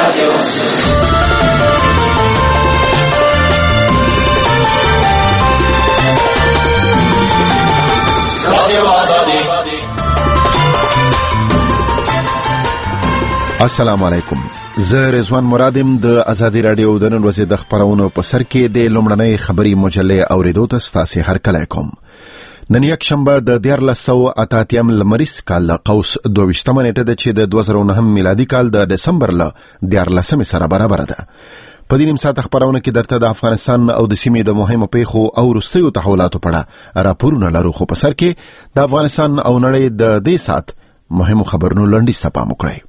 السلام علیکم. زه رضوان مرادم د ازادي رادیو د نن ورځې د خبرونو په سر کې د لومړنۍ خبري مجلې اوریدو ته ستاسو هرکلی کوم. نن یک شنبه د 1488 لمریز کال قوس 22 نیټه ده چې د 2009 میلادي کال د دسمبر ل 14 سره برابر ده. په دې نیم ساعت خبرونه کې درته د افغانستان او د سیمې د مهمو پیښو او وروستیو تحولاتو په اړه راپورونه لرو، خو په سر کې د افغانستان او نړۍ د دې ساعت مهمو خبرونو لنډیز ته پام وکړئ.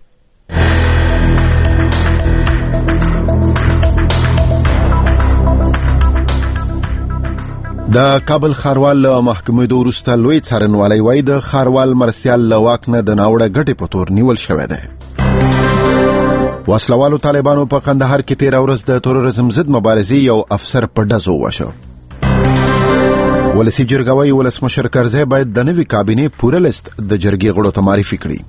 د کابل ښاروال له محکمې د وروسته لوی څارنوالۍ وایي د ښاروال مرستیال له واک نه د ناوړه ګټې په تور نیول شوی دی. وسلوالو طالبانو په قندهار کې تېره ورځ د تروریزم ضد مبارزې یو افسر په ډزو وواژه. ولسي جرګه وایي ولسمشر کرزی باید د نوي کابینې پوره لیست د جرګې غړو ته معرفي کړي.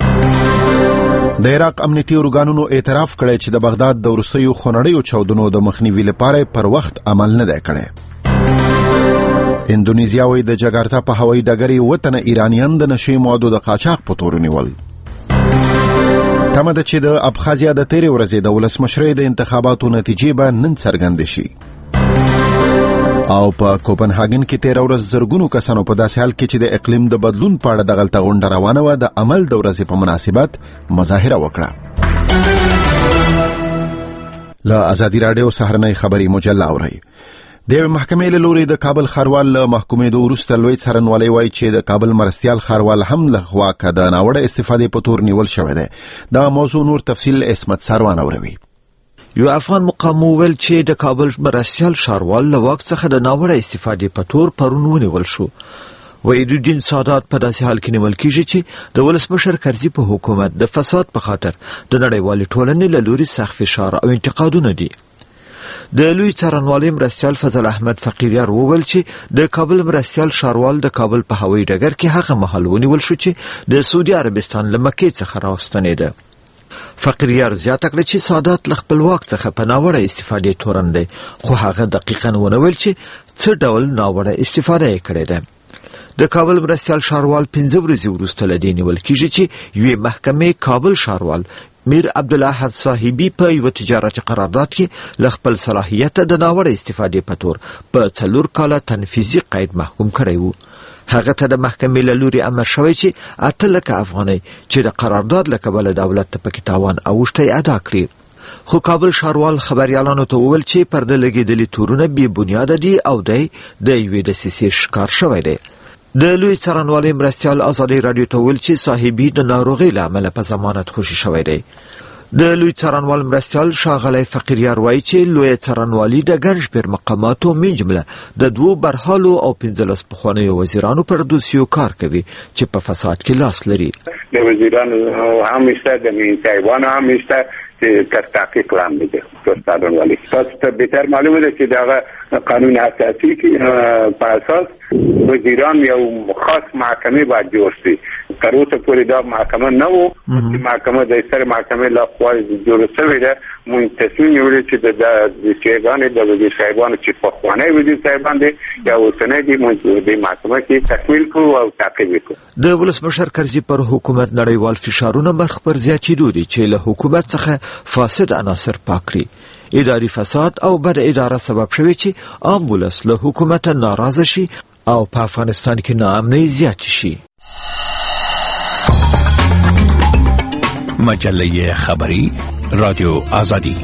د عراق امنیتي ارګانونو اعتراف کړی چې د بغداد د وروستیو خونړیو چاودنو د مخنیوي لپاره پر وخت عمل نه دی کړی. اندونیزیا وایي د جاکارتا په هوایي ډګر وطن ایرانیان د نشي موادو د قاچاق په تور نیول. تمه ده چې د ابخازیا د تیرې ورځې د ولسمشرۍ د انتخاباتو نتیجې به نن څرګندې شي. او په کوپنهاګن کې تیره ورځ زرګونو کسانو په داسې حال کې چې د اقلیم د بدلون په اړه دغلته غونډه روانه وه د عمل د ورځې په مناسبت مظاهره وکړه. له ازادي راډیو سهارنۍ خبري مجله اورئ. د محکمې له لوري د کابل ښاروال له محکمې د وروسته لوی څارنوالۍ وایي چې د کابل مرستیال ښاروال هم له خوا د ناوړه استفادې په تور نیول شوی دی. دا موضوع نور تفصیل عصمت سروان اوروي. یو افغان مقام وویل چې د کابل مرستیال ښاروال له واک څخه د ناوړه استفادې په تور پرون ونیول شو. وحیدالدین سادات په داسې حال کې نیول کیږي چې د ولسمشر کرزي په حکومت د فساد په خاطر د نړیوالې ټولنې له لوري سخت فشار او انتقادونه دي. د لوی څارنوالۍ مرستیال فضل احمد فقیریار وویل چې د کابل مرستیال ښاروال د کابل په هوایي ډګر کې هغه مهال ونیول شو چې د سعودي عربستان له مکې څخه راوستنېده. فقیریار زیاته کړه چې سادات له خپل واک څخه په ناوړه استفادې تورن دی، خو هغه دقیقاً ونه ویل چې څه ډول ناوړه استفاده یې کړې ده. د کابل مرستیال ښاروال 15 ورځې وروسته له دې نیول کیږي چې یوې محکمې کابل ښاروال میر عبدالله صاحبی په یو تجارتي قرارداد کې له خپل صلاحیت د ناوړه استفادې په تور په 4 کاله تنفیذي قید محکوم کړی و. هغه ته د محکمې له لوري امر شوی چې 8 لکه افغانۍ چې د قرارداد له کبله دولت ته پکې تاوان اوښتی ادا کړي. خو کابل ښاروال خبريالانو ته وویل چې پرده لګېدلي تورونه بې بنیاده دي او دی د یوې دسیسې ښکار شوی دی. د لوی څارنوالۍ مرستیال ازادي رادیو ته ویل چې صاحبي د ناروغۍ له امله په ضمانت خوشي شوی دی. د لوی څارنوال مرستیال ښاغلی فقیریار وایي چې لوی څارنوالي د ګڼ شمېر مقاماتو من جمله د 2 برحالو او 15 پخوانیو وزیرانو پر دوسیو کار کوي چې په فساد کې لاس لري. د وزیرانو هم شته، د مینځایوانو هم شته چې تر تحقیق لاندې دي. څارنوالي تاسو ته بهتر معلومه ده چې دا قانون اساسي کې په اساس وزیران یو خاص محکمه باید جوړ شي. تر اوسه پورې دا محکمه نه وو. محکمه د ستر محکمې له خوا جوړه شوې ده. مونږ تصمیم نیولې چې د شیګانې د وزیر صاحبانو چې په خوانی وزیر صاحبان دي یا اوسنۍ دي مونږ د محکمه کې تکمیل کوو او تعقیب وکړو. د ولسمشر کرزي پر حکومت نړیوال فشارونه مخ پر زیاتېدو دي چې له حکومت څخه فاسد عناصر پاک کړي. اداري فساد او بد اداره سبب شوی چې عام ولس له حکومت ناراضه شي او په افغانستان کې ناامنۍ زیات شي. مجله خبری رادیو آزادی.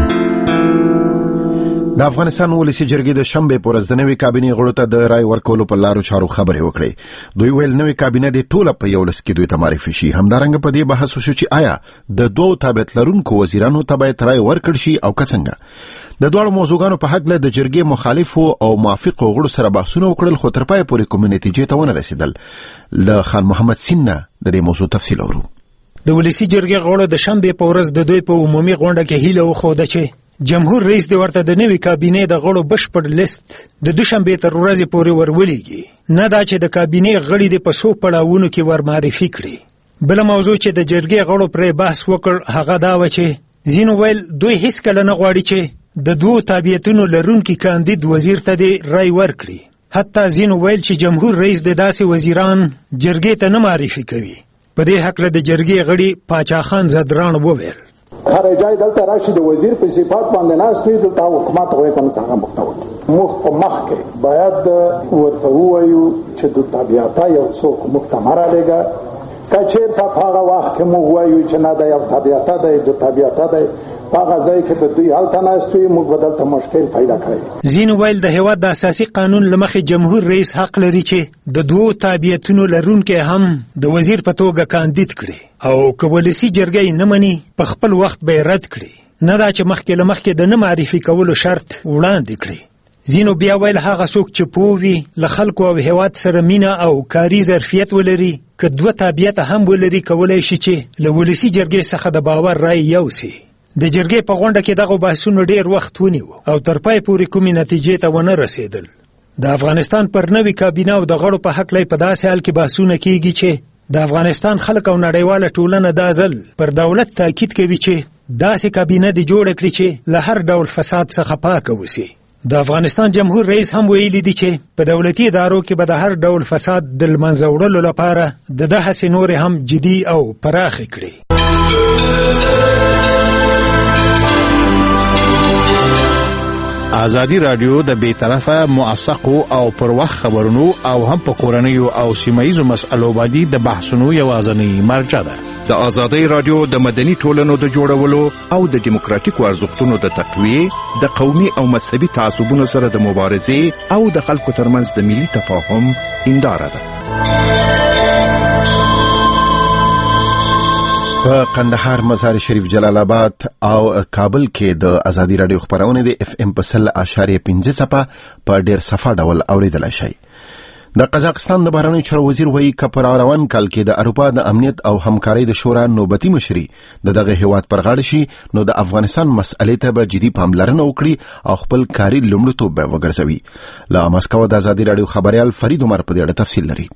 د افغانستان ولسي جرګې د شنبې په ورځ د نوې کابینې غړو ته د رای ورکولو په لارو چارو خبرې وکړې. دوی ویل نوې کابینه د ټوله په یو لس کې دوی ته معرفي شي. همدارنګه په دې بحث وشو چې آیا د 2 تابعیت لرونکو وزیرانو ته باید رای ورکړل شي او که څنګه. د دوه موضوعګانو په حق له د جرګې مخالفو او موافقو غړو سره بحثونه وکړل، خو تر پای پورې کومې نتیجې ته ونه رسیدل. له خان محمد سینه د دې موضوع تفصیل اورو. د ولسي جرګې غړو د شنبې په ورځ د دوی په عمومي غونډه کې هیله وښوده چې جمهور رئیس د ورته د نوې کابینې د غړو بشپړ لیست د دوشنبې تر ورځې پورې ورولېږي، نه دا چې د کابینې غړي د په څو پړاوونو کې ور معرفي کړي. بل موضوع چې د جرګې غړو پرې بحث وکړ هغه دا و چې ځینو ویل دوی هیڅ کله نه غواړي چې د دوو تابعیتونو لرونکي کاندید وزیر ته دې رای ورکړي. حتی ځینو ویل چې جمهور رئیس د داسې وزیران جرګې ته نه معرفي کوي. په دې هکله د جرګې غړي پاچا خان زدران وویل هر ځای دلته راشي د وزیر په صفات باندې ناست وي دلته حکومت وایي ته څنګه محتوى موږ په مخ کې باید ورته ووایو چې د تابعیتا یو څوک موږ ته مه رالېږه. که چېرته په هغه وخت کې موږ وایو چې نه د یو تابعیتا دی د تابعیتا دی په هغه ځای کې د دوی هلته ناست وي موږ به دلته مشکل پیدا کړی. ځینو ویل د هېواد د اساسي قانون له مخې جمهور رئیس حق لري چې د دوو تابعیتونو لرونکي هم د وزیر په توګه کاندید کړي او که ولسي جرګه یې نه مني په خپل وخت به یې رد کړي، نه دا چې مخکې له مخکې د نه معرفي کولو شرط وړاندې کړي. ځینو بیا ویل هغه څوک چې پوه وي له خلکو او هېواد سره مینه او کاري ظرفیت ولري که دوه تابعیته هم ولري کولی شي چې له ولسي جرګې څخه د باور رای یوسي. د جرګې په غونډه کې دغه بحثونو ډیر وخت ونیو او تر پای پورې کومې نتیجې ته ونه رسېدل. د افغانستان پر نوې کابینه او د غړو په هکله په داسې حال کې بحثونه کیږي چې د افغانستان خلک او نړیواله ټولنه دا ځل پر دولت تاکید کوي چې داسې کابینه دې جوړه کړي چې له هر ډول فساد څخه پاکه وسي. د افغانستان جمهور رئیس هم ویلي دي چې په دولتي ادارو کې به د هر ډول فساد د لمنځه وړلو لپاره د ده هڅې نورې هم جدي او پراخې کړي. ازادي رادیو د بیطرفه موثقو او پر وخت خبرونو او هم په کورنیو او سیمایي مسألو باندې د بحثونو یوازینی مرجع ده. د ازادي رادیو د مدني ټولنو د جوړولو او د دیموکراتیکو ارزښتونو د تقویه، د قومي او مذهبي تعصبونو سره د مبارزې او د خلکو ترمنځ د ملي تفاهم هنداره ده. په قندهار، مزار شریف، جلال آباد او کابل کې د ازادي رادیو خبرونه د اف ام په 100.5 څپه په ډیر صفه ډول اوریدلای شي. د قزاقستان د بهرنیو چارو وزیر وایي که په روان کال کې د اروپا د امنیت او همکارۍ د شورا نوبتي مشري دغه هیواد پر غاړه شي نو د افغانستان مسئلې ته به جدي پاملرنه وکړي او خپل کاري لومړیتوب به وګرځوي. له مسکو د ازادي رادیو خبريال فرید عمر په دې اړه تفصیل لري.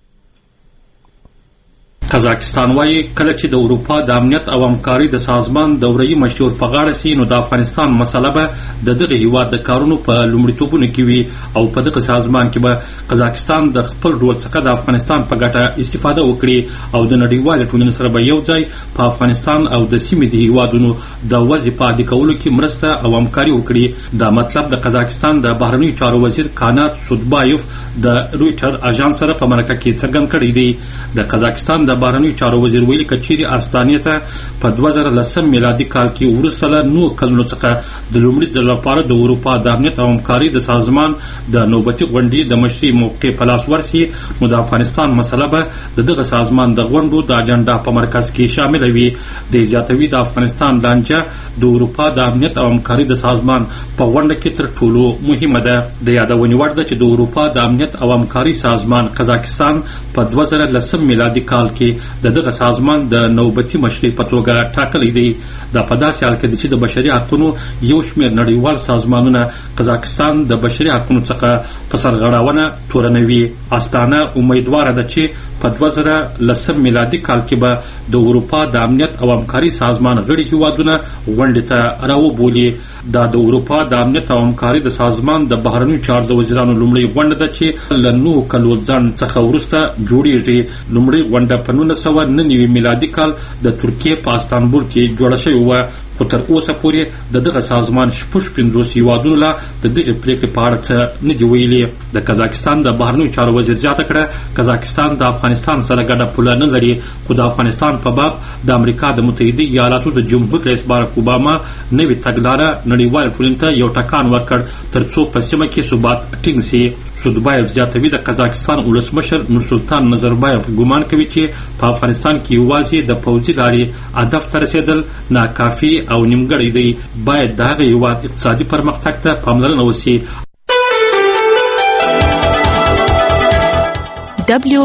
قزاقستان وايي کله چې د اروپا د امنیت او همکارۍ د سازمان دوري مشور په غاړه سي نو د افغانستان مسله به د دغه هیواد د کارونو په لومړیتوبونو کې وي او په دغه سازمان کې به قزاقستان د خپل رول څخه د افغانستان په ګټه استفاده وکړي او د نړیوال ټولنې سره به یو ځای په افغانستان او د سیمې د هیوادونو د وضع په عادي کولو کې مرسته او همکاري وکړي. دا مطلب د قزاقستان د بهرنیو چارو وزیر کانات سودبایوف د رويټر اژانس سره په مرکه کې څرګند کړی دی. د قزاقستان د بهرنیو چارو وزیر ویلي کچيري ارستانیه ته په 2010 میلادي کال کې ورسله نو کلونو څخه د لومړي ځل لپاره د اروپا د امنیت او همکارۍ د سازمان د نوبتي غونډې د مشري موقع په لاس ورسي نو د افغانستان مسله به د دغه سازمان د غونډو د اجنډا په مرکز کې شامل وي. د زیاتوي د افغانستان لانجه د اروپا د امنیت او همکارۍ د سازمان په غونډه کې تر ټولو مهمه ده. د یادونې وړ ده چې د اروپا د امنیت او همکارۍ سازمان قزاقستان په 2010 میلادي کال کې دغه سازمان د نوبتي مشري په توګه ټاکلی دی. دا په داسې حال کې چې د بشري حقوقو یو شمېر نړیوال سازمانونه قزاقستان د بشري حقوقو څخه په سرغړاونه تورنوي. استانه امیدواره ده چې په 2010 میلادي کال کې به د اروپا د امنیت او همکارۍ سازمان غړي هیوادونه غونډې ته راوبولي. دا د اروپا د امنیت او همکارۍ د سازمان د بهرنیو چارو د وزیرانو لومړی غونډه ده چې له 9 کلو ځنډ څخه وروسته جوړیږي. لومړی غونډه په 1999 میلادي کال د ترکیې په استانبول کې جوړه شوې وه خو تر اوسه پورې دغه سازمان 55 هیوادونو لا دغه پریکړې په اړه څه نه دی ویلي. د قزاقستان د بهرنیو چارو وزیر زیاته کړه قزاقستان د افغانستان سره ګډه پوله نه لري خو د افغانستان په باب د امریکا د متحده ایالاتو د جمهور رئیس باراک اوباما نوې تګلاره نړیوال ټولنې ته یو ټکان ورکړ ترڅو په سیمه کې ثبات ټینګ شي. سودبایف زیاتوي د قزاقستان ولسمشر نورسلطان نظربایف ګمان کوي چې په افغانستان کې یوازې د پوځي لارې هدف ته رسیدل ناکافي او نیمګړی دی. باید د هغه هیواد اقتصادي پرمختګ ته پاملرنه وشي.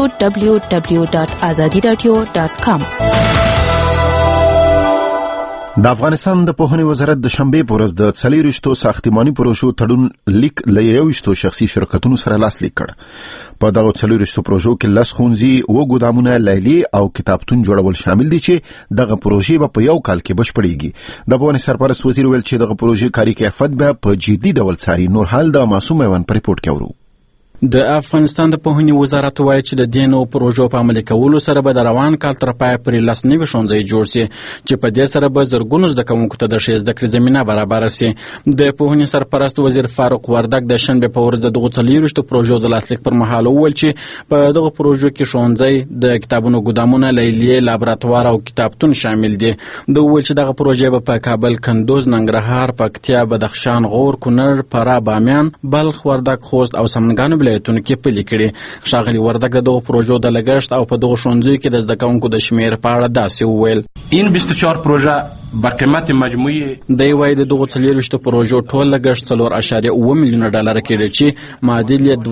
www.azadiradio.com د افغانستان د پوهنې وزارت د شنبې په ورځ د 24 ساختماني پروژو تړون لیک له 21 شخصي شرکتونو سره لاسلیک کړ. په دغه 24 پروژو کې 10 ښوونځي او ګودامونه، لیلې او کتابتون جوړول شامل دي چې دغه پروژې په یو کال کې بشپړېږي. د پوهنې سرپرست وزیر ویل چې دغه پروژې کاري کیفیت به په جدي ډول څاري. نور حال د معصوم ایوان په ریپورت کې اورو. د افغانستان د پوهنې وزارت وایي چې د دې نوو پروژو په عملي کولو سره به د روان کال تر پایه پورې 10 نوي ښوونځي جوړ شي چې په دې سره به زرګونو زده کوونکو ته د ښې زده کړې زمینه برابره شي. د پوهنې سرپرست وزیر فاروق وردګ د شنبې په ورځ د دغو 24 پروژو د لاسلیک پر مهال وویل چې په دغو پروژو کې ښوونځي، د کتابونو ګودامونه، لیلیې، لابراتوار او کتابتون شامل دي. د وویل چې دغه پروژې به په کابل، کندوز، ننګرهار، پکتیا، بدخشان، غور، کونړ، فراه، بامیان، بلخ، وردګ، خوست او سمنګانو ولایتونو کې پلي ښاغلي وردګ د دغو پروژو د لګښت او په دغو ښوونځیو کې د زده کوونکو د شمېر په اړه داسې وویل. این 24 پروژه با قیمت مجموعی دی وایي د دغو 24 پروژو ټول لګښت 4.7 میلیونه ډالر کېږي چې معادل یې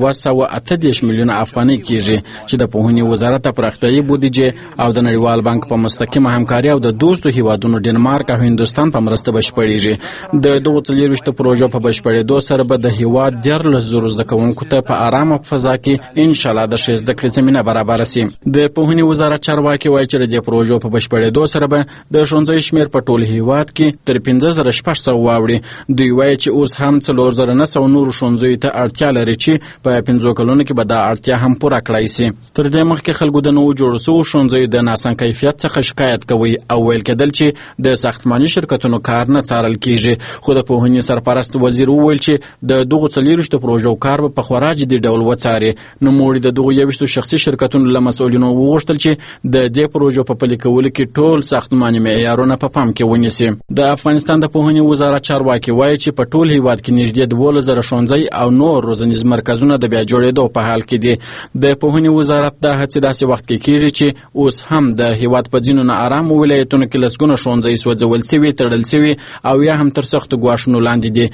238 میلیونه افغانۍ کېږي چې د پوهنې وزارت د پراختیایي بودیجې او د نړیوال بانک په مستقیمه همکاري او د دوستو هیوادونو ډنمارک او هندوستان په مرسته بشپړېږي. د دغو 24 پروژو په بشپړېدو سره به د هیواد 13,000 زده کوونکو ته په ارامه فضا کې انشاءالله د ښې زده کړې زمینه برابره شي. د پوهنې وزارت چارواکي وایي چې د دې پروژو په بشپړېدو سره به د ښوونځیو شمېر په ټول هیواد کې تر 15,600 واوړي. دوی وایي چې اوس هم 4,900 نورو ښوونځیو ته اړتیا لري چې په 5 کلونو کې به دا اړتیا هم پوره کړای شي. تر دې مخکې خلکو د نوو جوړو شویو ښوونځیو د ناسم کیفیت څخه شکایت کوي او ویل کېدل چې د ساختماني شرکتونو کار نه څارل کېږي. خو د پوهنې سرپرست وزیر وویل چې د دغو 24 پروژو کار به په خورا جدي ډول وڅاري. نوموړي د دغو 21 شخصي شرکتونو له مسؤلینو وغوښتل چې د دې پروژو په پلي کولو کې ټول ساختماني معیارونه په پام کې ونیسي. د افغانستان د پوهنې وزارت چارواکي وایي چې په ټول هیواد کې نږدې 12,000 ښوونځي او نور روزنیز مرکزونه د بیا جوړېدو په حال کې دي. د پوهنې وزارت دا هڅې داسې وخت کې کېږي چې اوس هم د هیواد په ځینو ناارامو ولایتونو کې لسګونه ښوونځي سوځول سوي، تړل سوي او یا هم تر سختو ګواښونو لاندې دي.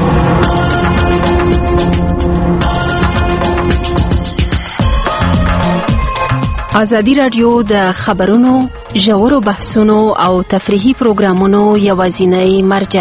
ازادي راډیو د خبرونو، ژورو بحثونو او تفریحي پروګرامونو یوازینۍ مرجع.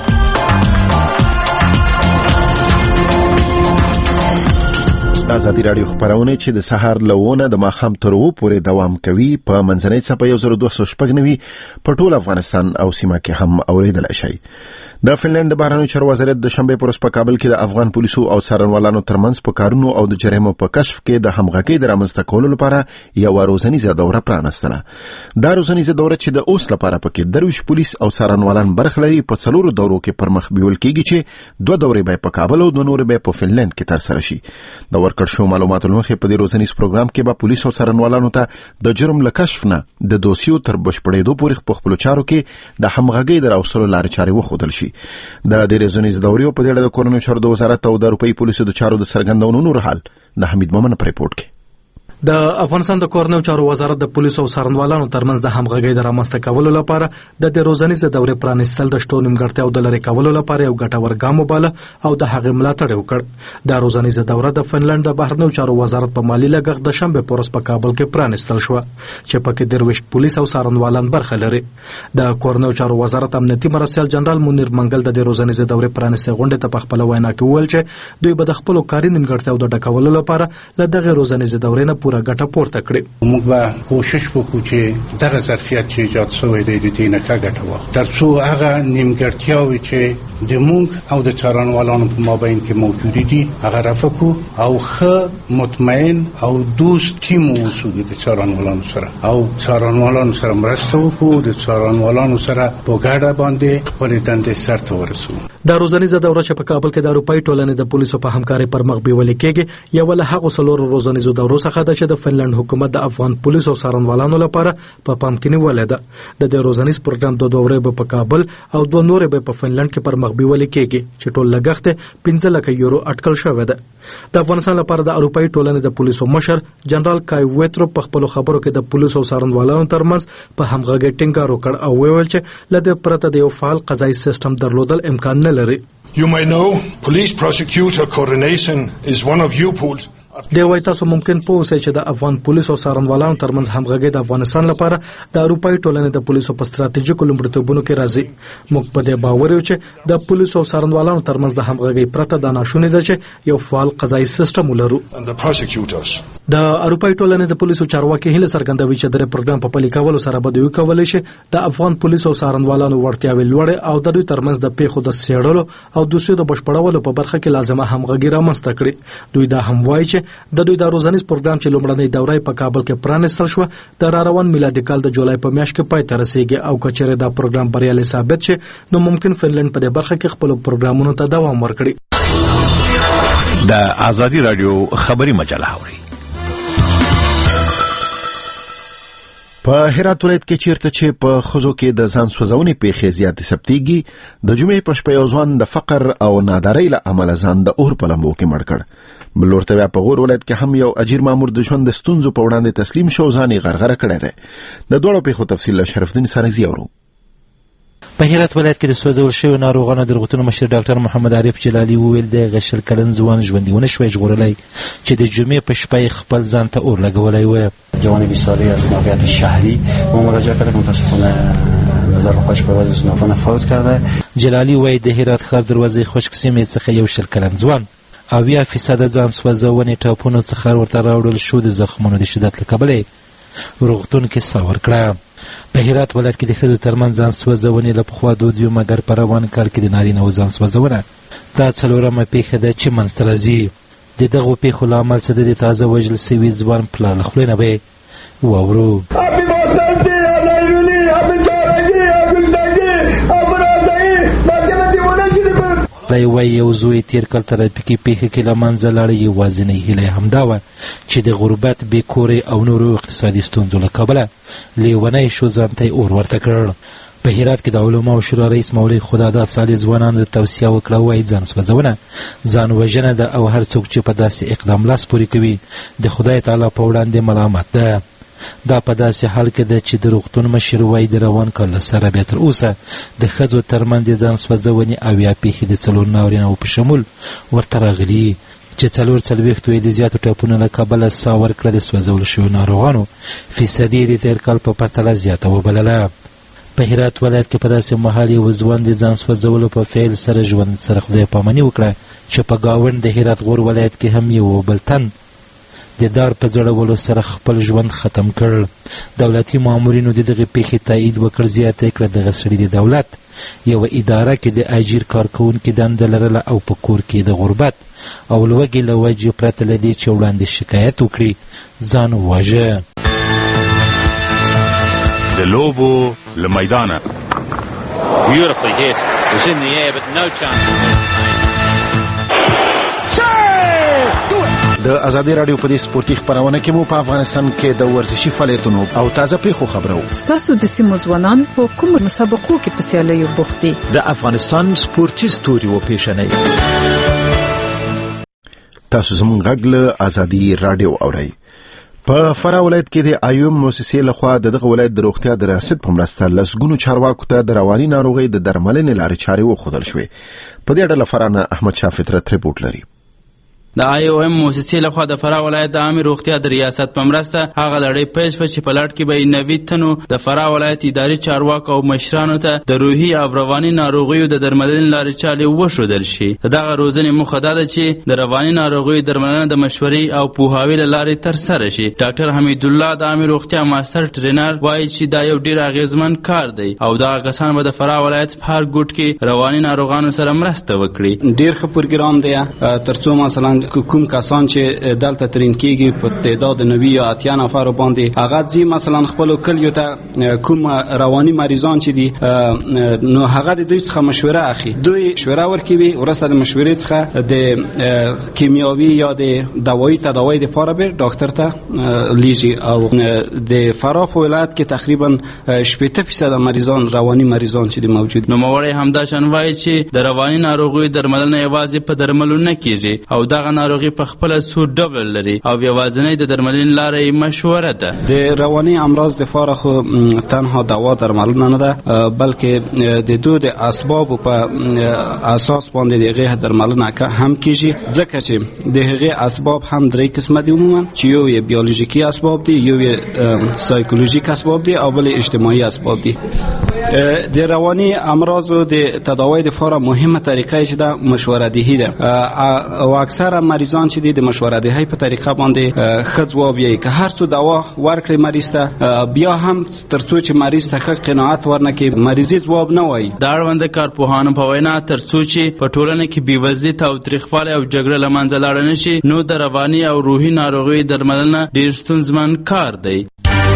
ازادي راډیو خبرونه چې د سهار لونه د ماخام تر و پورې دوام کوي په منځنۍ څپه 1290 په ټول افغانستان او سیمه کې هم اوریدل شي. د فنلند د بهرنیو چارو وزارت د شنبې پر ورځ په کابل کې د افغان پولیسو او څارنوالانو ترمنځ په کارونو او د جرایمو په کشف کې د همغږۍ د رامنځته کولو لپاره یو روزنیزه دوره پرانستله. دا روزنیزه دوره چې د اوس لپاره پکې 30 پولیس او څارنوالان برخه لري په 4 دورو کې پر مخ بیول کېږي چې 2 دورې به په کابل او 2 نورې به په فنلند کې ترسره شي. د ورکړ شو معلوماتو لمخې په دې روزنیز پروګرام کې به پولیس او څارنوالانو ته د جرم له کشف نه د دوسیو تر بشپړېدو پورې په خپلو چارو کې د همغږۍ د راوستلو لارې چارې وښودل شي. د روزنیز دورې په دې اړه د کورنیو چارو د وزارت او د اروپایي پولیسو د چارو د څرګندونو نور حال د حمید مومن په ریپورت کې. د افغانستان د کورنیو چارو وزارت د پولیسو او څارنوالانو ترمنځ د همغږۍ د رامنځته کولو لپاره د روزنیزه دورې پرانیستل د شتو نیمګړتیاو د لرې کولو لپاره یو ګټور ګام وباله او د هغې ملاتړ وکړ. د روزنیزه دوره د فنلند د بهرنیو چارو وزارت په مالي لګښت د شنبې په ورځ په کابل کې پرانیستل شو چې پکې 23 پولیس او څارنوالان برخه لري. د کورنیو چارو وزارت امنیتي مرستیال جنرال منیر منګل د روزنیزه دورې پرانیستې غونډې ته په خپل وینا کې وویل چې دوی به د خپل کاري نیمګړتیاو د ډکولو لپاره له دغه روزنیزه دورې نه پوره ګټه پورته کړي. موږ به کوشش وکړو چې دغه ظرفیت چې ایجاد شوی دی د دې نه ګټه واخلو ترڅو هغه نیمګړتیاوې چې د موږ او د څارنوالانو په مابین کې موجود دي هغه رفع کړو او ښه مطمئن او دوست ټیم اوسو د څارنوالانو سره او څارنوالانو سره مرسته وکړو د څارنوالانو سره په ګډه باندې خپل دندې سرته ورسوو. د روزنیزه دوره چې په کابل کې د اروپایي ټولنې د پولیسو په همکارۍ پر مخ بیول کېږي یو له هغو 4 روزنیزو دورو څخه ده چې د فنلند حکومت د افغان پولیسو او څارنوالانو لپاره په پام کې نیولې ده. د دې روزنیز پروګرام 2 دورې به په کابل او 2 نورې به په فنلند کې پر مخ بیول کېږي چې ټول لګښت 15 لک یورو اټکل شوی ده. د افغانستان لپاره د اروپایي ټولنې د پولیسو مشر جنرال کای ویترو په خپل خبرو کې د پولیسو او څارنوالانو ترمنځ په همغږۍ ټینګار وکړ او ویل چې لدې پرته د یو فعال قضایي سیستم درلودل امکان نه لري. You may know police prosecutor coordination is one of UPOL's دی وایي تاسو ممکن پوه اوسئ چې د افغان پولیسو او څارنوالانو ترمنځ همغږي د افغانستان لپاره د اروپایي ټولنې د پولیسو په ستراتیژیکو لومړیتوبونو کې راځي. موږ په دې باور یو چې د پولیسو او څارنوالانو ترمنځ د همغږي پرته دا ناشونې ده چې یو فعال قضایي سیستم ولرو. د اروپایي ټولنې د پولیسو چارواکي هیله څرګندوي چې د پروګرام په پلي کولو سره به دوی کولی شي د افغان پولیسو او څارنوالانو وړتیاوې لوړې او د دوی ترمنځ د پیښو د څېړلو او دوسیو د بشپړولو په برخه کې لازمه همغږي رامنځته کړي. دوی دا هم وایي چې د دوی د روزنیز پروګرام چې لومړنۍ دوره په کابل کې پرانیستل شو د راروان میلادي کال د جولای په میاشت کې پای ته رسیږي او کچېرې دا پروګرام بریالي ثابت شي نو ممکن فنلند په دې برخه کې خپل پروګرامونو ته دوام ورکړي. د آزادي رادیو خبري مجله اوري. په هرات ولایت کې چیرته چې په خزو کې د ځان سوځونې پیښې زیاتې ثبتېږي د جمعې په شپه یو ځوان د فقر او نادارۍ له امله ځان د اور په لمبو کې مړ کړ. بل ورته بیا په غور ولایت کې هم یو اجیر مامور د ژوند د ستونزو په وړاندې تسلیم شو ځان یې غرغره کړی دی. د دواړو پیښو تفصیل له شرفدین سارزي اورو. په هرات ولایت کې د سوځول شویو ناروغانو د روغتون مشر ډاکټر محمد عارف جلالي وویل د غشل کلن ځوان ژوندي ونه شوی ژغورلی چې د جمعې په شپه خپل ځان ته اور لګولی و. جوان 20 ساله از ناحیت شهری ما مراجعه کردم متاسفانه نظر خودش به وضع زنافانه فوت کرده. جلالی وایي د هرات ښار دروازې خشک سیمې څخه یو شل کلن ځوان 80% ځان سوځونې ټاپونو څخه ورته راوړل شو د زخمونو د شدت له کبله روغتون کې ساه ورکړه. په هرات ولایت کې د ښځو ترمنځ ځان سوځونې له پخوا دود وي مګر په روان کال کې د نارینه‌وو ځان سوځونه دا څلورمه پیښه ده چې منځته راځي. د دغو پیښو له امل څخه د تازه وژل سوي ځوان پلار له خولې نه به واورو. وایي یو زوی تیر کال ترافیکي پیښه کې له منځه لاړی. یوازینۍ هیله همدا وه چې د غربت بېکورۍ او نورو اقتصادي ستونزو له کبله لیونی شو ځان ته یې اور ورته کړ. په هرات کې د علماو شورا رئیس مولوي خداداد صالح ځوانانو ته توصیه وکړه وایي ځان سوځونه ځان وژنه ده او هر څوک چې په داسې اقدام لاس پورې کوي د خدای تعالی په وړاندې ملامت ده. دا په داسې حال کې ده چې د روغتون مشر وایي د روان کال له سره بیا تر اوسه د ښځو ترمنځ د ځان سوځونې 80 پیښې د 4 نارینه‌وو په شمول ورته راغلي چې 44 یې د زیاتو ټاپونو له کبله ساه ورکړه. د سوځول شویو ناروغانو فیصدي د تېر کال په پرتله زیاته وبلله. په هرات ولایت کې په داسې مهال یو ځوان د ځان سوځولو په فعل سره ژوند سره خدای پاماني وکړه چې په گاوند د هرات غور ولایت کې هم یو بل تن د دار په ځړولو سره خپل ژوند ختم کړ. دولتي مامورینو د دغې پیښې تایید وکړ. زیاته کړه دغه سړي د دولت یوه اداره کې د اجیر کارکوونکي دنده لرله او په کور کې د غربت او لوږې له وجې پرته له دې چې وړاندې شکایت وکړي ځان وواژه. د لوبو له میدانه Beautifully hit. It was in the air but no chance. د آزادي رادیو په دې سپورتي خبرونه کې مو په افغانستان کې د ورزشي فعالیتونو او تازه پیښو خبرو. ستاسو د سیمو ځوانان په کوم مسابقو کې په سیالیو بوخت دي؟ د افغانستان سپورتي ستوري وپېژنئ. تاسو زموږ غږ له آزادي رادیو اورئ. په فراه ولایت کې د ایوم موسسې لخوا دغه ولایت د روغتیا د ریاست په مرسته لسګونو چارواکو ته د رواني ناروغۍ د درملنې لارې چارې وښودل شوې. په دې اړه له فراه نه احمد شاه فطرت رپورټ لري. د IOM موسسې لخوا د فراه ولایت د عامې روغتیا د ریاست په مرسته هغه لړۍ پیل شوه چې په لړ کې به 90 تنو د فراه ولایت اداري چارواکو او مشرانو ته د روحي او رواني ناروغیو د درملنې لارې چارې وښودل شي. د دغه روزنې موخه دا ده چې د رواني ناروغیو درملنه د مشورې او پوهاوي له لارې ترسره شي. ډاکټر حمید الله د عامې روغتیا ماستر ټرینر وایي چې دا یو ډېر اغېزمن کار دی او دغه کسان به د فراه ولایت په هر ګوټ کې رواني ناروغانو سره مرسته وکړي. ډېر ښه پروګرام دی ترڅو مثلا کوم کسان چې دلته ترین کېږي په تعداد 90 یا 80 نفر باندې هغه ځي مثلا خپل کلیو ته کوم رواني مریضان چې دي نو هغه د دوی څخه مشوره اخلي. دوی مشوره ورکوي ورسره د مشورې څخه د کیمیاوي یا د دوايي تداوی لپاره به ډاکټر ته لیږي او د فراه ولایت کې تقریبا 80% مریضان رواني مریضان چې موجود. نو موري همدا شان وایي چې د رواني ناروغیو درملنه یوازې په درملو نه کیږي او دغه ناروغي په خپل څو ډول لري او یوازینی د درملنې لاره مشوره ده. د رواني امراض لپاره خو تنها دوا درملنه نه ده، بلکې د دوه د اسباب په اساس باندې دغه درملنه هم کیږي، ځکه چې دغه اسباب هم درې قسمه دي عموما، چې یو بیولوژیکی اسباب دي، یو سایکولوژیک اسباب دي او بل اجتماعي اسباب دي. د رواني امراض د تداوی لپاره مهمه طریقه چې د مشوره دهی ده او اکثره مریضان چې د مشوره دهی په طریقه باندې ښه ځواب یې که هر څو دوا ورکړي مریض ته، بیا هم ترڅو چې مریض ته ښه قناعت ورنکړي مریضي ځواب نه وایي. د اړونده کارپوهانو په وینا ترڅو چې په ټولنه کې بېوزلي تاوتریخوالی او جګړه له منځه لاړه نه شي، نو د رواني او روحي ناروغیو درملنه ډېر ستونزمن کار دی.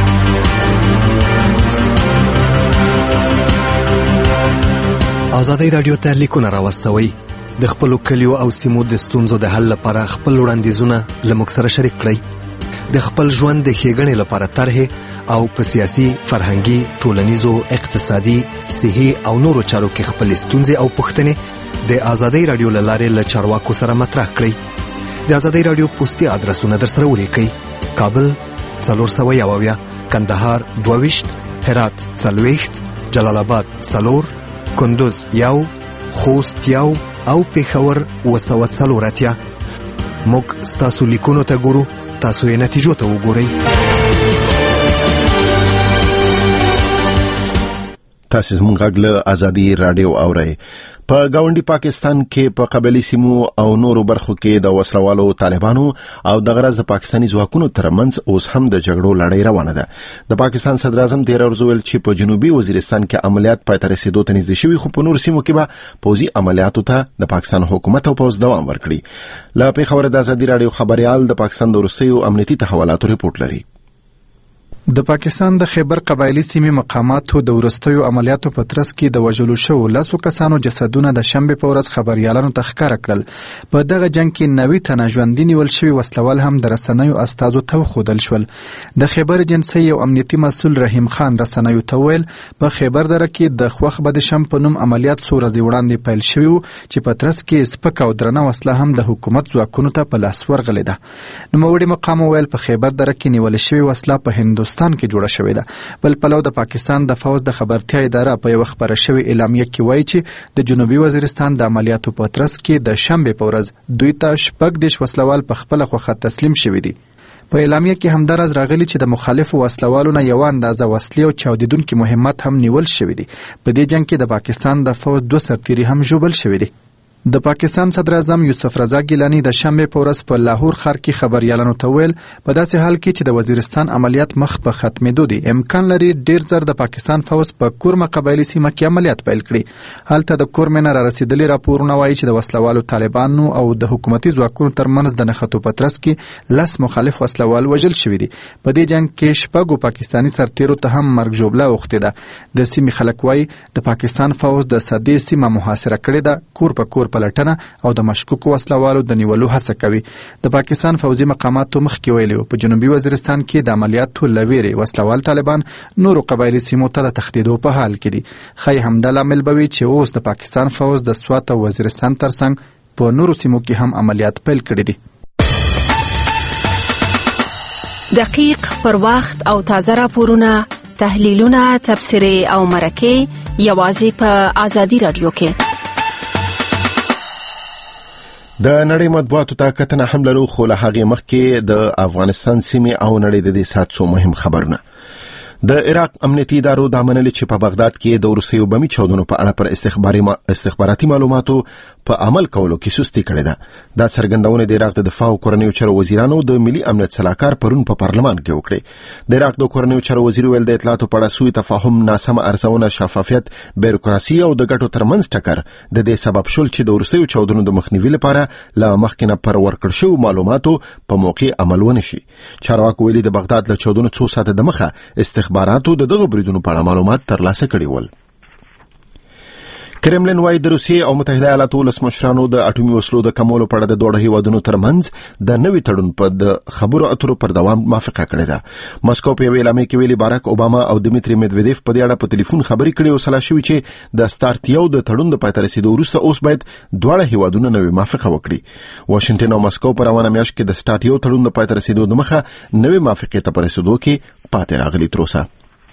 ازادي رادیو ته لیکونه راوستوئ. د خپلو کلیو او سیمو د ستونزو د حل لپاره خپل وړاندیزونه له موږ سره شریک کړئ. د خپل ژوند د ښېګڼې لپاره طرحې او په سیاسي، فرهنګي، ټولنیزو، اقتصادي، صحي او نورو چارو کې خپل ستونزې او پوښتنې د ازادي رادیو له لارې له چارواکو سره مطرح کړئ. د ازادي رادیو پوسټي ادرسونه در سره ولیکئ: کابل 401، کندهار 22، هرات 40، جلال آباد 4، کندوز 1، خوست 1 او پېښور 240. موږ ستاسو لیکونو ته ګورو، تاسو یې نتیجو ته وګورئ. تاسو زموږ غږ له ازادي رادیو اورئ. په گاونډي پاکستان کې په قبایلی سیمو او نورو برخو کې د وسلوالو طالبانو او د غرض د پاکستاني ځواکونو ترمنځ اوس هم د جګړو لړۍ روانه ده. د پاکستان صدر اعظم تیر ورځ ویل چې په جنوبي وزیرستان کې عملیات پای ته رسیدو ته نږدې شوي، خو په نورو سیمو کې به پوځي عملیاتو ته د پاکستان حکومت او پوځ دوام ورکړي. له پېښور د ازادي رادیو خبريال د پاکستان د وروستیو امنیتي تحولاتو ریپورت لري. د پاکستان د خیبر قبایلی سیمې مقاماتو د ورستیو عملیاتو په ترڅ کې د وژلو شوو 10 کسانو جسدونه د شنبه په ورځ خبريالانو ته ښکاره کړل. په دغه جنگ کې 90 تنه ژوندي نیول شوي وسلوال هم د رسنیو استازو ته وښودل شول. د خیبر جنسي او امنیتي مسؤل رحیم خان رسنیو ته ویل په خیبر دره کې د خوخ بدشم په نوم عملیات څو ورځې وړاندې پیل شوی و چې په ترڅ کې سپک او درنه وسله هم د حکومت ځواکونو ته په لاس ورغلې ده. نوموړي مقام ویل په خیبر دره کې نیول شوی وسله په هندوستان کې جوړه شوې ده. بل پلو د پاکستان د فوج د خبرتیا اداره په یو خبره شوی اعلامیه کې وایي چې د جنوبي وزیرستان د عملیاتو په ترڅ کې د شنبه په ورځ دوی ته شپږ دیش وسلوال په خپل خوخه تسلیم شوي دي. په اعلامیه کې همدارز راغلي چې د مخالفو وسلوالو نه یو اندازه وسلې او چاودیدونکو مهمات هم نیول شوي دي. په دې جنگ کې د پاکستان د فوج 2 سرتیري هم ژوبل شوي دي. د پاکستان صدر اعظم یوسف رضا ګیلانی د شنبه په ورځ په لاهور ښار کې خبريالانو ته ویل په داسې حال کې چې د وزیرستان عملیات مخ په ختمېدو دي، امکان لري ډیر زر د پاکستان فوج په کورمه قبایلی سیمه کې عملیات پیل کړي. هلته د کورمه را رسیدلي راپورونه وایي چې د وسلوالو طالبانو او د حکومتي ځواکونو ترمنځ د نښتو په ترڅ کې 10 مخالف وسلوال وژل شوي دي. په دې جنگ کې شپږو پاکستاني سرتیرو ته هم مرګ ژوبله اوښتې ده. د سیمې خلک وایي د پاکستان فوج د سدې سیمه محاصره کړې ده، کور په کور پلټنه او د مشکوکو وسلوالو د نیولو هڅه کوي. د پاکستان فوجي مقاماتو مخکې ویلي په جنوبي وزیرستان کې د عملیاتو لویري وسلوال طالبان نورو قبایلی سیمو ته د تخدیدو په حال کې دي. خی همدا لامل به وي چې اوس د پاکستان فوج د سوات او وزیرستان ترڅنګ په نورو سیمو کې هم عملیات پیل کړي دي. دقیق پر وخت او تازه راپورونه، تحلیلونه، تبصرې او مرکې یوازې په ازادي رادیو کې. د نړۍ مطبوعاتو ته کتنه هم لرو، خو له هغې مخکې د افغانستان سیمې او نړۍ د دې ساعت څو مهم خبرونه. د عراق امنیتي ادارو دا منلي چې په بغداد کې د وروستیو بمي چاودنو په اړه پر استخباراتي معلوماتو په عمل کولو کې سستی کړې ده. دا څرګندونه د عراق د دفاع او کورنیو چارو وزیرانو د ملي امنیت صلاحکار پرون په پارلمان کې وکړه. د عراق د کورنیو چارو وزیر ویل د اطلاعاتو په اړه سوء تفاهم، ناسمه ارزونه، شفافیت، بیروکراسي او د ګټو ترمنځ ټکر د دې سبب شول چې د وروستیو چاودنو د مخنیوي لپاره له مخکې نه پر ورکړ شوو معلوماتو په موقع عمل ونشي. چارواکو ویلي د بغداد له چاودنو څو ساعته دمخه استخباراتو د دغه بریدونو په اړه معلومات ترلاسه کړي ول. کرملین وايي د روسیې او متحده ایالاتو ولسمشرانو د اټومي وسلو د کمولو په اړه د دوه هیوادونو ترمنځ د نوي تړون په د خبرو اترو پر دوام موافقه کړې ده. مسکو په یوې اعلامیه کې ویلي بارک اوباما او دمیتری میدویدیف په دې اړه په ټلیفون خبرې کړې او سلا شوي چې د سٹارت یو د تړون د پای ته رسیدو وروسته اوس باید دواړه هیوادونه نوې موافقه وکړي. واشنگټن او مسکو په روانه میاشت کې د سٹارت یو تړون د پای ته رسیدو د مخه نوې موافقې ته په رسیدو کې پاتې راغلي تر اوسه.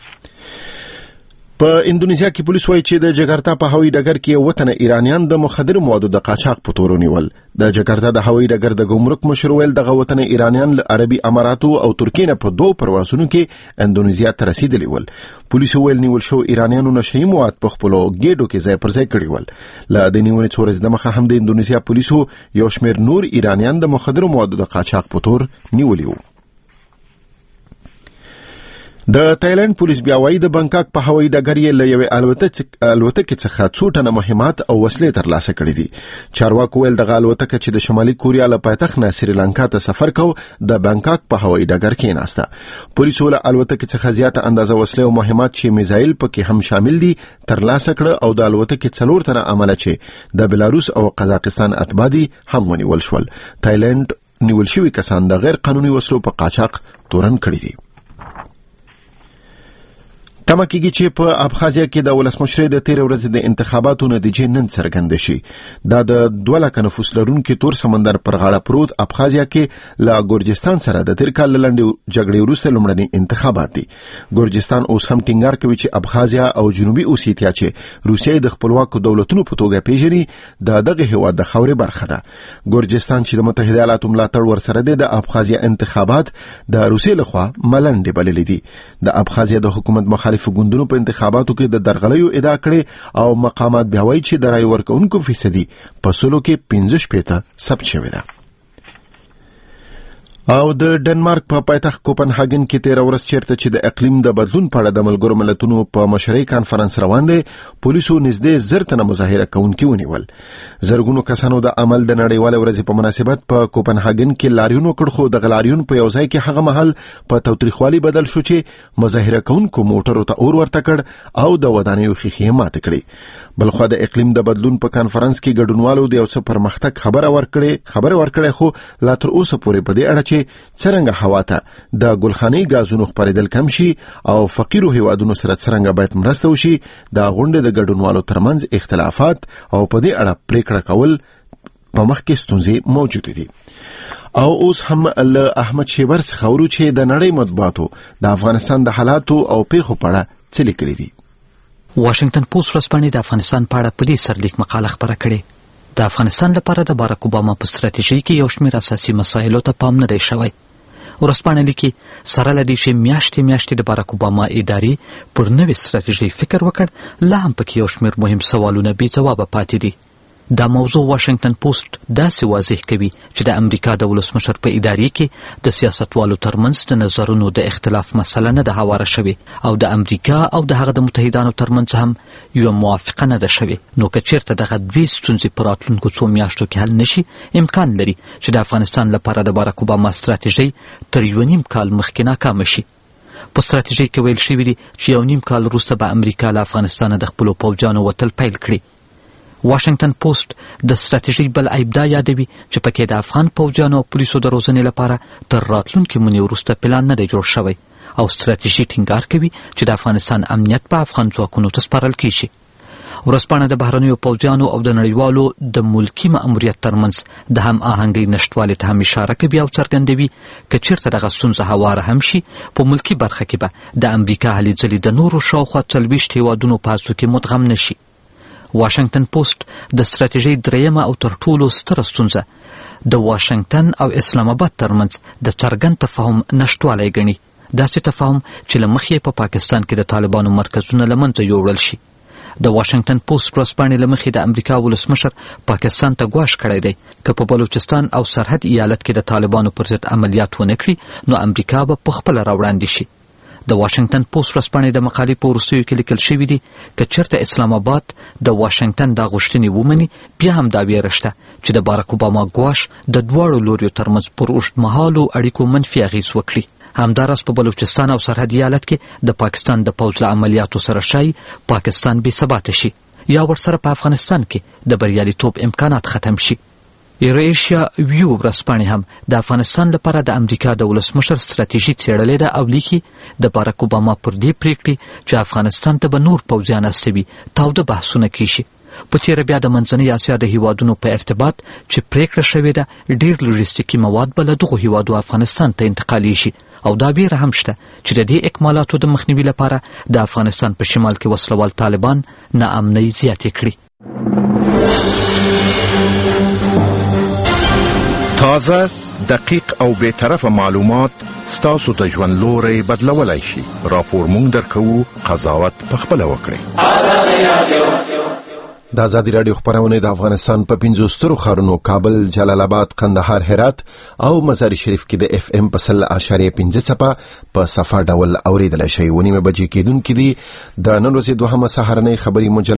په اندونیزیا کې پولیس وايي چې د جکارتا په هوایي ډګر کې وطن ایرانیان د مخدر موادو د قاچاق په تور ونیول. د جکارتا د هوایي ډګر د ګمرک مشر ویل دغه وطن ایرانیان له عربي اماراتو او ترکیې نه په 2 پروازونو کې اندونیزیا ته رسیدلی ول. پولیسو ویل نیول شو ایرانیانو نشئی مواد په خپلو ګېډو کې ځای پر ځای کړي ول. له د نیونې څو ورځې د مخه هم د اندونیزیا پولیسو یو شمېر نور ایرانیان د مخدر موادو د قاچاق په تور نیولي وو. د تایلند پولیس بیا وايي د بانکاک په هوایي ډګر یې له یوې الوتکې څخه څو ټنه مهمات او وسلې ترلاسه کړې دي. چارواکو ویل دغه الوتکه چې د شمالي کوریا له پایتخت نه سریلانکا ته سفر کو د بانکاک په هوایي ډګر کې ناسته. پولیسو له الوتکې څخه زیاته اندازه وسلې او مهمات چې میزایل پکې هم شامل دي ترلاسه کړه او د الوتکې 4 تنه عمله چې د بلاروس او قزاقستان اتباع دي هم ونیول شول. تایلند نیول شوي کسان د غیر قانوني وسلو په قاچاق تورن کړي دي. تمه کېږي چې په ابخازیا کې د ولسمشرۍ د 13 ورځې د انتخاباتو نتیجې نن څرګندې شي. دا د 2 لک نفوس لرونکي تور سمندر پر غاړه پروت ابخازیا کې له ګورجستان سره د تیر کال لنډې جګړې وروسته لومړني انتخابات دي. ګورجستان اوس هم ټینګار کوي چې ابخازیا او جنوبي اوسیتیا چې روسیې د خپلواکو دولتونو په توګه پیژني د دغه هیواد د خاورې برخه ده. ګورجستان چې د متحده ایالاتو ملاتړ ورسره دی د ابخازیا انتخابات د روسیې لخوا ملنډې بللې دي. د ابخازیا د حکومت مخالف ګوندونو په انتخاباتو کې د درغلیو ادعا کړې او مقامات بیا وایي چې د رای ورکوونکو فیصدي په سلو کې 15% ثبت شوې ده. او د ډنمارک په پایتخت کوپنهاګن کې 13 ورځ چیرته چې د اقلیم د بدلون په اړه د ملګرو ملتونو په مشرۍ کانفرنس روان دی پولیسو نږدې 1000 تنه مظاهره کوونکي ونیول. زرګونو کسانو د عمل د نړیواله ورځې په مناسبت په کوپنهاګن کې لاریون وکړ خو د لاریون په یو ځای کې هغه محل په توتریخوالي بدل شو چې مظاهره کوونکو موټرو ته اور ورته کړ او د ودانیو ښیښې ماتې کړې. بلخو د اقلیم د بدلون په کانفرنس کې ګډونوالو د یو څه پرمختګ خبره ورکړې خو لا تر اوسه پورې په دې اړه چې څرنګه هوا ته د ګلخاني غازونو خپرېدل کم شي او فقیرو هیوادونو سره څرنګه باید مرسته وشي د غونډې د ګډونوالو ترمنځ اختلافات او په دې اړه پریکړه کول په مخ کې ستونزې موجود دي. او اوس هم له احمد شیبر څخه ورو چې د نړۍ مطبوعاتو د افغانستان د حالاتو او پیښو په اړه څه لیکلي دي. واشنگټن پوسټ ورځپاڼې د افغانستان په اړه په دې سرلیک مقاله خپره کړې. د افغانستان لپاره د بارک اوباما په ستراتیژۍ کې یو شمېر اساسي مسایلو ته پام نه دی شوی. ورځپاڼه لیکي سره له دې چې میاشتې د بارک اوباما ادارې پر نوې ستراتیژۍ فکر وکړ لا هم پکې یو شمېر مهم سوالونه بې ځوابه پاتې دي. دا موضوع واشنگټن پوسټ داسې واضح کوي چې د امریکا د ولسمشر په ادارې کې د سیاستوالو ترمنځ د نظرونو د اختلاف مسله نه ده هواره شوې او د امریکا او د هغه د متحدانو ترمنځ هم یو موافقه نه ده شوې. نو که چیرته دغه دوی ستونزې په راتلونکو څو میاشتو کې حل نشي امکان لري چې د افغانستان لپاره د بارک اوباما ستراتیژۍ تر 1.5 کال مخکې ناکامه شي. په ستراتیژۍ کې ویل شوي دي چې 1.5 کال وروسته به امریکا له افغانستانه د خپلو پوځیانو وتل پیل کړي. واشنگټن پوسټ د ستراتیژۍ بل عیب دا یادوي چې پکې د افغان پوځیانو او پولیسو د روزنې لپاره تر راتلونکي منې وروسته پلان نه دی جوړ شوی او ستراتیژي ټینګار کوي چې د افغانستان امنیت په افغان ځواکونو ته سپارل کیږي. ورځپاڼه د بهرنیو پوځیانو او د نړیوالو د ملکي ماموریت ترمنځ د هم آهنګۍ نشتوالي ته هم اشاره کوي او څرګندوي که چیرته دغه ستونزه هواره هم شي په ملکي برخه کې به د امریکا هلې ځلې د نورو شاوخوا 40 هیوادونو په هڅو کې مدغم نه شي. واشنگټن پوسټ د ستراتیژۍ درېیمه او تر ټولو ستره ستونزه د واشنگټن او اسلام آباد ترمنځ د څرګند تفاهم نشتوالی ګڼي. داسې تفاهم چې له مخې په پاکستان کې د طالبانو مرکزونه له منځه یوړل شي. د واشنگټن پوسټ ورځپاڼې له مخې د امریکا ولسمشر پاکستان ته ګواښ کړی دی که په بلوچستان او سرحد ایالت کې د طالبانو پر ضد عملیات ونه کړي نو امریکا به پخپله راوړاندې شي. د واشنگټن پوسټ ورځپاڼې د مقالې په وروستیو کې لیکل شوي دي که چېرته اسلام آباد د واشنگټن دا غوښتنې ومني بیا هم دا ویره شته چې د بارک اوباما ګواښ د دواړو لوریو ترمنځ پر اوږدمهالو اړیکو منفي اغېز وکړي. همداراز په بلوچستان او سرحد ایالت کې د پاکستان د پوځ له عملیاتو سره ښایي پاکستان بې ثباته شي یا ورسره په افغانستان کې د بریالیتوب امکانات ختم شي. ایرایشیا ویو ورځپاڼې هم د افغانستان لپاره د امریکا د ولسمشر ستراتیژي څېړلې ده او لیکي د باراک اوباما پر دې پریکړې چې افغانستان ته به نور پوځیان استوي تاوده بحثونه کیږي. په تېره بیا د منځنۍ اسیا د هیوادونو په ارتباط چې پریکړه شوې ده ډېر لوژستیکي مواد به له دغو هیوادو افغانستان ته انتقالیږي او دا ویره هم شته چې د دې اکمالاتو د مخنیوي لپاره د افغانستان په شمال کې وسلوال طالبان ناامنۍ زیاتې کړي. تازه، دقیق او بی‌طرفه معلومات ستاسو د ژوند لوری بدلولای شي. راپور مونږ درکوو، قضاوت پخپله وکړئ. د ازادي راډیو خبرونه د افغانستان په 5 سترو ښارونو کابل، جلال آباد، قندهار، هرات او مزار شریف کې د FM په 100.5 څپه په صفه ډول اوریدل شي. 9:00 بجې کېدونکې دي. د نن ورځې دوهمه سهارنۍ خبري مجله